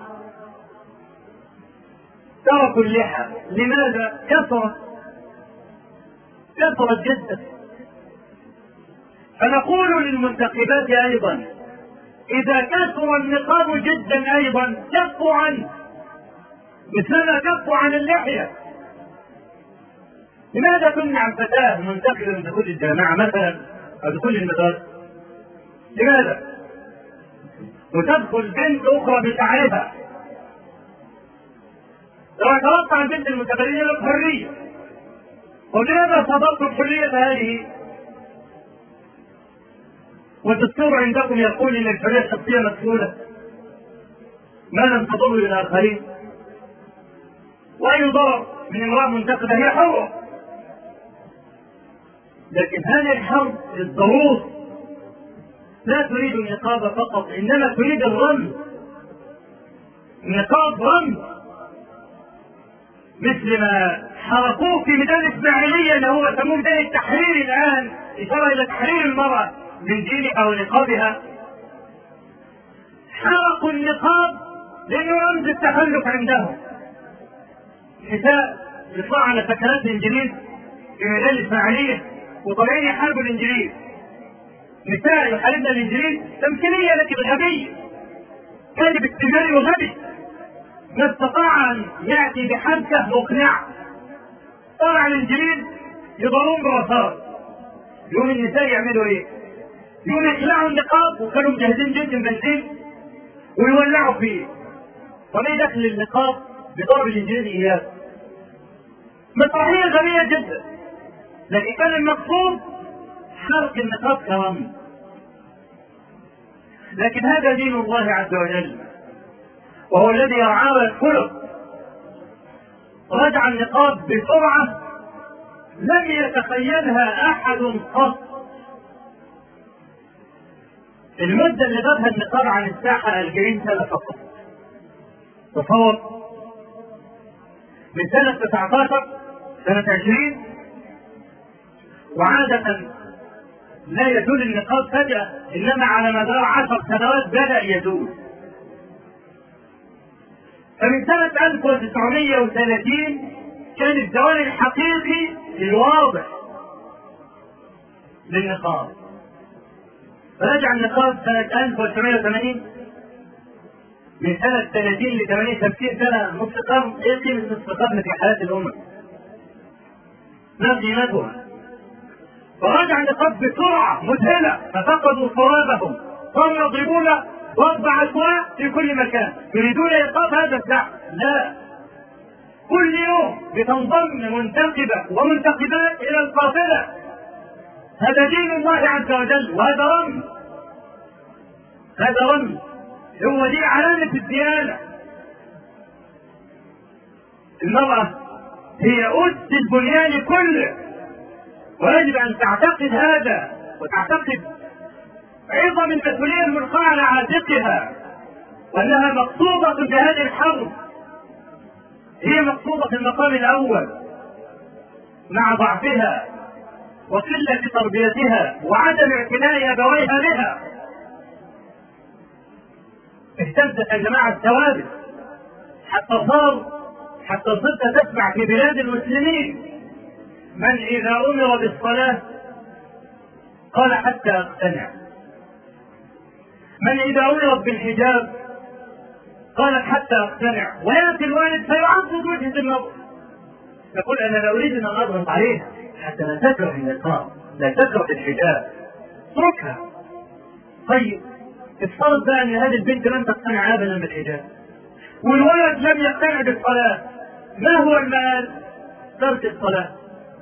تركوا اللحى. لماذا؟ كثرت جدا. فنقول للمنتخبات أيضا إذا كثر النقاب جدا أيضا كفوا عنه مثلما كفوا عن اللحية. لماذا تمنع الفتاة منتخبة من دخول الجامعة مثلا أو دخول المدارس؟ لماذا؟ وتدخل بنت أخرى بشعرها. لو اعترضت عن بنت المتبرجة بالحرية، ولماذا صدرت الحرية هذه؟ والدستور عندكم يقول ان الحرية الشخصية مسؤولة ما لم تضر للآخرين، وأي ضرر من امرأة منتخبة هي حرة. لكن هذه الحرب للضروس لا تريد النقاب فقط، إنما تريد الرمز. النقاب رمز، مثل ما حرقوه في ميدان الإسماعيلية اللي هو يسموه ميدان التحرير الآن، إشارة إلى تحرير المرأة من دينها ونقابها. حرقوا النقاب لأنه رمز التخلف عندهم. نساء يطلعوا على سكنات الإنجليز في ميدان الإسماعيلية وطالعين يحاربوا الإنجليز. نساء يحاربن الإنجليز تمثيلية لكن غبية، كاذب اجتماعي وغبي، ما استطاع أن يأتي بحركة مقنعة. طلع الإنجليز يضرون برصاص، يوم النساء يعملوا إيه؟ يوم يخلعوا النقاب، وكانوا مجهزين جدا بنزين ويولعوا فيه. طب ايه دخل النقاب بضرب الإنجليز إياه؟ مسرحية غبية جدا، لكن كان المقصود حرق النقاب كرمز. لكن هذا دين الله عز وجل، وهو الذي يرعاه الخلق. رجع النقاب بسرعة لم يتخيلها أحد قط. المدة اللي غابها النقاب عن الساحة 40 سنة فقط. تصور، من سنة 19 سنة 20، وعادة لا يزول النقاب فجأة، إنما على مدار 10 سنوات بدأ يزول. فمن سنة 1930 كان الزوال الحقيقي الواضح للنقاب. فرجع النقاب سنة 1980. من سنة 30 ل 80 50 سنة، نصف قرن. ايه قيمة نصف قرن في حياة الأمة؟ ما قيمتها؟ فرجع النقاب بسرعة مذهلة ففقدوا صوابهم، صاروا يضربون ضرب عشواء في كل مكان يريدون إيقاف هذا الزعم. لا، كل يوم بتنضم منتقبة ومنتقبات إلى القافلة. هذا دين الله عز وجل، وهذا رمز، هذا رمز، هو دي علامة الديانة. المرأة هي أس البنيان كله، ويجب أن تعتقد هذا وتعتقد عظم المسؤولية الملقاة على عاتقها، وأنها مقصودة بهذه الحرب، هي مقصودة في المقام الأول مع ضعفها وقلة تربيتها وعدم اعتناء أبويها بها. اهتزت يا جماعة الثوابت حتى صرت تسمع في بلاد المسلمين من إذا أمر بالصلاة قال حتى أقتنع، من إذا أمر بالحجاب قالت حتى أقتنع، ويأتي الوالد فيعضد وجهة النظر، يقول أنا لا أريد أن أضغط عليها حتى لا تكره النقاب، لا تكره الحجاب، اتركها. طيب افترض بقى أن هذه البنت لم تقتنع أبدا بالحجاب والولد لم يقتنع بالصلاة، ما هو المآل؟ ترك الصلاة.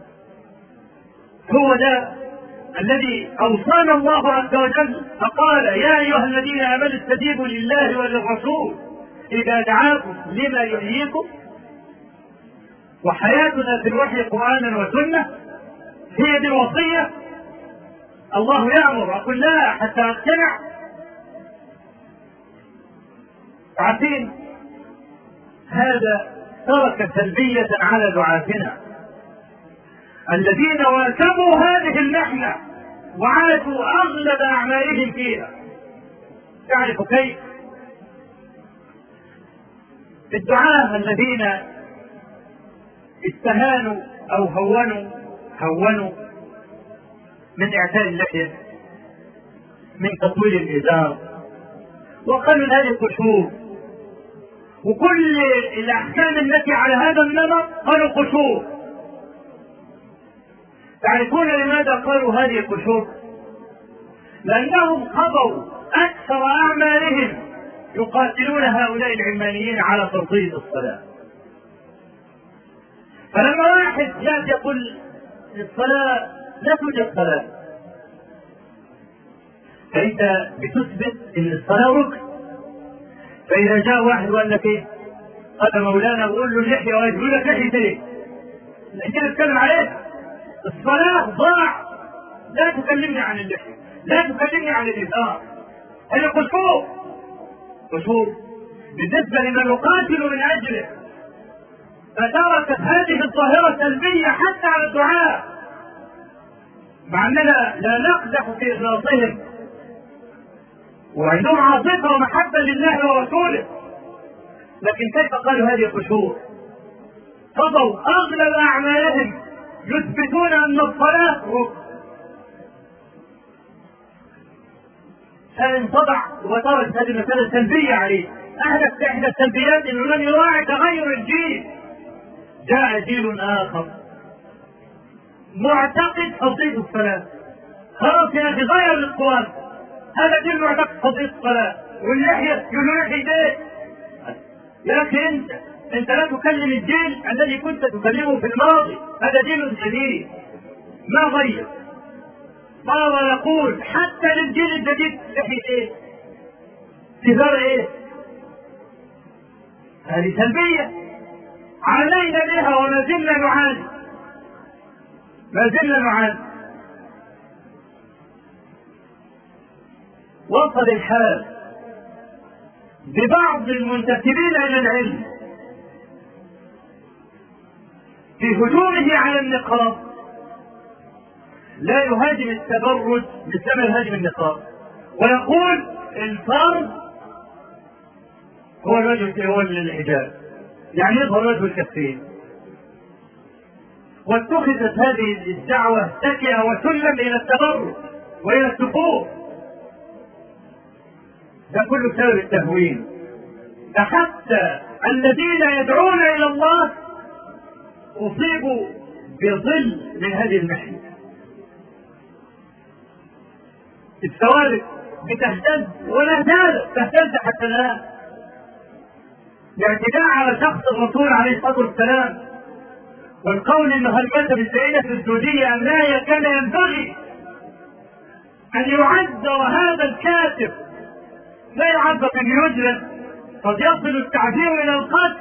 هو ده الذي أوصانا الله عز وجل فقال يا أيها الذين آمنوا استجيبوا لله وللرسول إذا دعاكم لما يحييكم. وحياتنا في الوحي قرآنا وسنة هي دي الوصية. الله يأمر أقول لا حتى أقتنع. عارفين هذا ترك سلبية على دعاتنا الذين واكبوا هذه المحنة وعاشوا أغلب أعمالهم فيها. تعرف كيف؟ الدعاة الذين استهانوا أو هونوا من إعتاء اللحية، من تطويل الإزار، وقالوا هذه قشور، وكل الأحكام التي على هذا النمط قالوا قشور. تعرفون لماذا قالوا هذه قشور؟ لأنهم قضوا أكثر أعمالهم يقاتلون هؤلاء العلمانيين على فرضية الصلاة. فلما واحد جاء يقول الصلاة لا توجد صلاة، فأنت بتثبت أن الصلاة ركن. فإذا جاء واحد وقال لك إيه؟ قال مولانا بقول له اللحية ويقول لك لحية إيه؟ الحين نتكلم عليه. الصلاة ضاع، لا تكلمني عن اللحية، لا تكلمني عن الإزار. هذه قشور بالنسبة لمن يقاتل من أجله. فتركت هذه الظاهرة سلبية حتى على الدعاء، مع أننا لا نقدح في إخلاصهم وعندهم عاطفة ومحبة لله ورسوله، لكن كيف قالوا هذه قشور؟ قضوا أغلب أعمالهم يثبتون أن الصلاة ركن. فانطبع وترك هذه المسألة سلبية عليه. إحدى السلبيات أنه لم يراعي تغير الجيل. جاء جيل آخر معتقد فضيلة الصلاة، خلاص يا أخي غير الأقوال. هذا جيل معتقد فضيلة الصلاة واللحية يقولون لحية. يا أخي أنت لا تكلم الجيل الذي كنت تكلمه في الماضي، هذا جيل جديد ما غير. صار يقول حتى للجيل الجديد لحية إيه؟ إزار إيه؟ هذه سلبية علينا بها وما زلنا نعاني، ما زلنا نعاني. وصل الحال ببعض المنتسبين إلى العلم في هجومه على النقاب لا يهاجم التبرج مثل يهاجم النقاب، ويقول الفرض هو الوجه هو الحجاب، يعني يظهر وجه الكفين. واتخذت هذه الدعوة تكئة وسلم إلى التبرج وإلى السقوط. ده كله بسبب التهوين. ده حتى الذين يدعون إلى الله أصيبوا بظل من هذه المحنة. الثوابت بتهتز ولا تهتز حتى الآن. الاعتداء على شخص الرسول عليه الصلاة والسلام والقول انه هل كتب السيدة الزوجية ام لا، كان ينبغي ان يعذر هذا الكاتب، لا يعذر ان يجلد، قد يصل التعذير الى القتل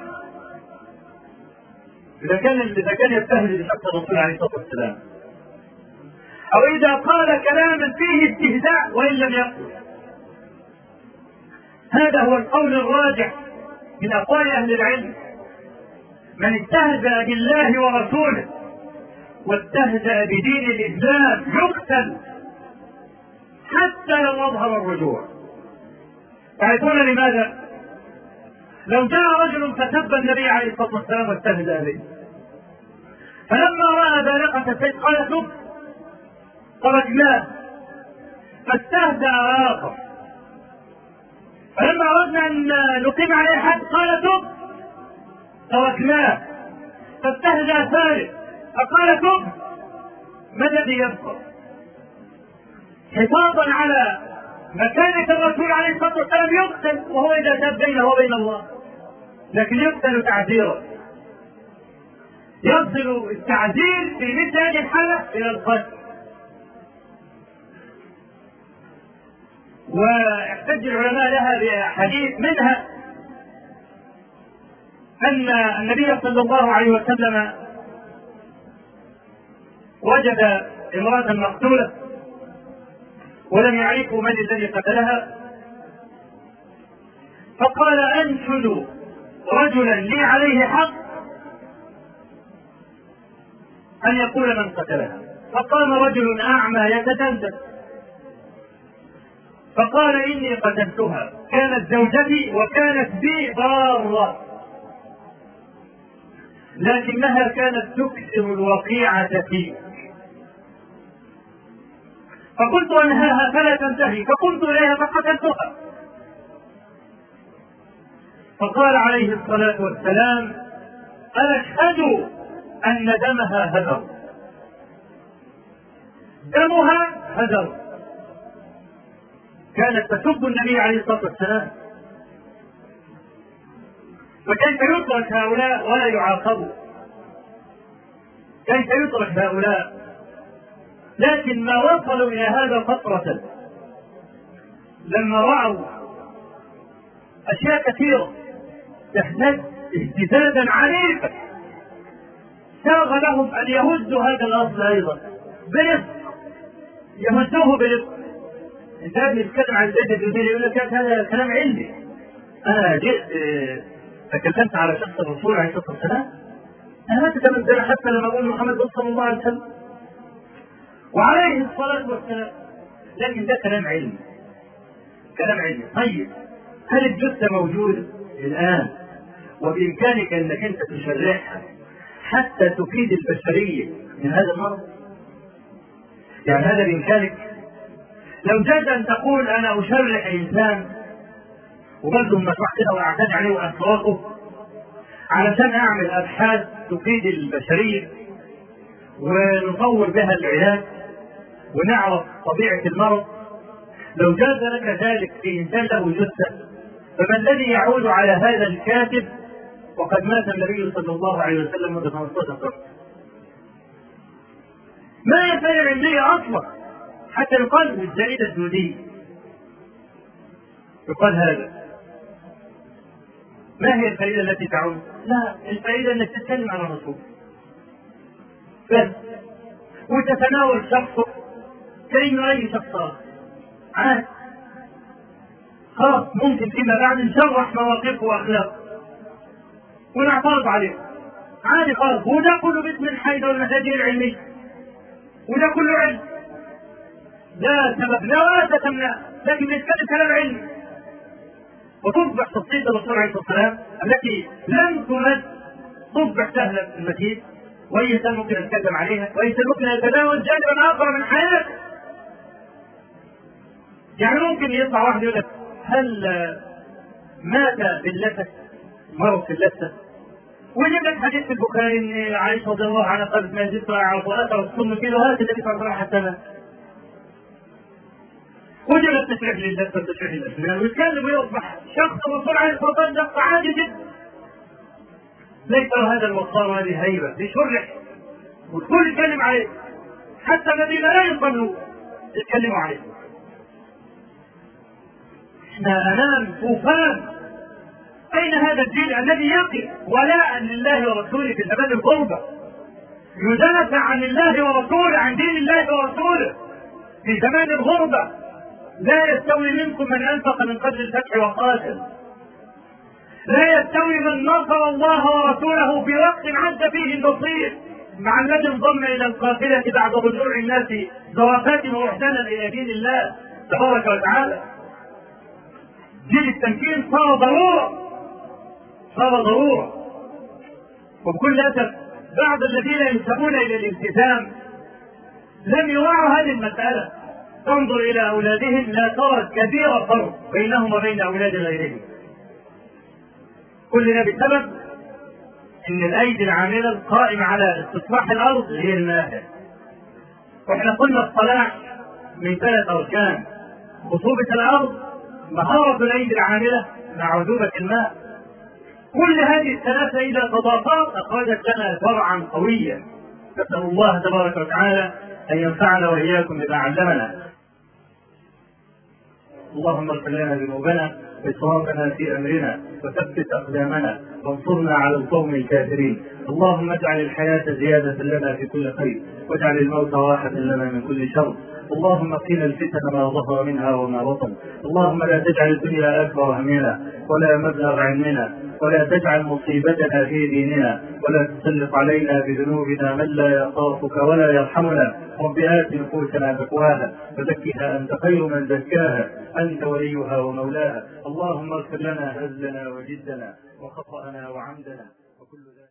اذا كان يستهزئ بشخص الرسول عليه الصلاة والسلام، او اذا قال كلاما فيه استهزاء وان لم يقل. هذا هو القول الراجح من اقوال اهل العلم. من استهزأ بالله ورسوله واستهزأ بدين الاسلام يقتل حتى لو اظهر الرجوع. تعرفون لماذا؟ لو جاء رجل فسب النبي عليه الصلاة والسلام واستهزأ به، فلما رأى بالغة السيف قال تب، تركناه، فاستهزأ آخر، فلما أردنا أن نقيم عليه حد قال تب، تركناه، فاستهزأ ثالث فقال تب. ما الذي يبقى؟ حفاظا على مكانة الرسول عليه الصلاة والسلام يقتل، وهو إذا تاب بينه وبين الله، لكن يقتل تعذيرا. يصل التعذير في مثل هذه الحالة إلى القتل. ويحتج العلماء لها بحديث منها أن النبي صلى الله عليه وسلم وجد امرأة مقتولة ولم يعرفوا من الذي قتلها، فقال أنشد رجلا لي عليه حق أن يقول من قتلها. فقام رجل أعمى يتدندن فقال إني قتلتها، كانت زوجتي وكانت بي ضارة، لكنها كانت تكثر الوقيعة فيه، فقلت أنهاها فلا تنتهي، فقمت إليها فقتلتها. فقال عليه الصلاة والسلام أشهد أن دمها هدر، دمها هدر. كانت تسب النبي عليه الصلاة والسلام، وكيف يترك هؤلاء ولا يعاقبوا؟ كيف يترك هؤلاء؟ لكن ما وصلوا إلى هذا فترة لما رأوا أشياء كثيرة تحتاج اهتزازا عنيفا، ساغ لهم أن يهزوا هذا الأصل أيضا برفق، يهزوه برفق. انت ابني تتكلم عن الزيت الجزيري يقول لك هذا كلام علمي. انا جئت تكلمت على شخص الرسول عليه الصلاه والسلام، انا ما تتمثل حتى لما اقول محمد صلى الله عليه وسلم وعليه الصلاه والسلام، لكن ده كلام علمي، كلام علمي. طيب هل الجثه موجوده الان وبامكانك انك انت تشرحها حتى تفيد البشريه من هذا المرض؟ يعني هذا بامكانك؟ لو جاز ان تقول انا اشرح انسان وبرضه مشروع كده واعتدي عليه واخلاقه علشان اعمل ابحاث تفيد البشريه ونطور بها العلاج ونعرف طبيعه المرض، لو جاز لك ذلك في انسان له جثه، فما الذي يعود على هذا الكاتب وقد مات النبي صلى الله عليه وسلم منذ 15 قرن؟ ما ينفع العلميه اصلا حتى يقال بالزائدة الزودية، يقال هذا. ما هي الفائدة التي تعود؟ لا، الفائدة انك تتكلم عن الرسول بس، وتتناول شخصه كأنه أي شخص آخر عادي. خلاص ممكن فيما بعد نشرح مواقفه وأخلاقه ونعترض عليه عادي خالص، وده كله باسم الحيدة والمساجين العلمية، وده كله علم، لا سبب لا ولا تمنع، لكن نتكلم كلام علمي. وتصبح تصديق الرسول عليه الصلاه والسلام التي لم تمد تصبح سهله في المسيح، واي انسان ممكن يتكلم عليها، واي انسان ممكن يتناول جانبا اخر من حياته. يعني ممكن يطلع واحد يقول لك هل مات باللثه، مرض في اللثه، ويجيب لك حديث في البخاري ان عائشه رضي الله عنها قالت ما زلت اعرف واثر السم كيلو، هات النبي صلى الله عليه وسلم حتى مات. وجب التشريح لله والتشريح لله ويتكلم ويصبح شخص الرسول عليه الصلاه والسلام شخص عادي جدا، ليس له هذا الوقار وهذه هيبه، يشرح والكل يتكلم عليه، حتى الذين لا يصلوا يتكلموا عليه. احنا امام طوفان. اين هذا الدين الذي يقف ولاء لله ورسوله في زمان الغربه، يدافع عن الله ورسوله، عن دين الله ورسوله في زمان الغربه؟ لا يستوي منكم من انفق من قبل الفتح وقاتل، لا يستوي من نصر الله ورسوله في وقت عد فيه النصير مع الذي انضم الى القافله بعد رجوع الناس زرافات ووحدانا الى دين الله تبارك وتعالى. دين التمكين صار ضروره، وبكل اسف بعض الذين ينسبون الى الالتزام لم يراعوا هذه المساله. انظر الى اولادهم، لا ترى كثير الفرق بينهم وبين اولاد غيرهم، كل ده بسبب ان الايدي العامله القائمه على استصلاح الارض هي الماهر. واحنا قلنا الصلاح من 3 اركان: خصوبه الارض، مهاره الايدي العامله، مع عذوبه الماء. كل هذه الثلاثه اذا تضافرت اخرجت لنا فرعا قويا. نسال الله تبارك وتعالى ان ينفعنا واياكم بما علمنا. اللهم اغفر لنا ذنوبنا وإسرافنا في أمرنا وثبت أقدامنا وانصرنا على القوم الكافرين. اللهم اجعل الحياة زيادة لنا في كل خير، واجعل الموت راحة لنا من كل شر. اللهم قنا الفتن ما ظهر منها وما بطن. اللهم لا تجعل الدنيا أكبر همنا ولا مبلغ علمنا، ولا تجعل مصيبتنا في ديننا، ولا تسلط علينا بذنوبنا من لا يخافك ولا يرحمنا. رب آت نفوسنا تقواها وزكها أنت خير من زكاها، أنت وليها ومولاها. اللهم اغفر لنا هزلنا وجدنا وخطأنا وعمدنا وكل ذلك.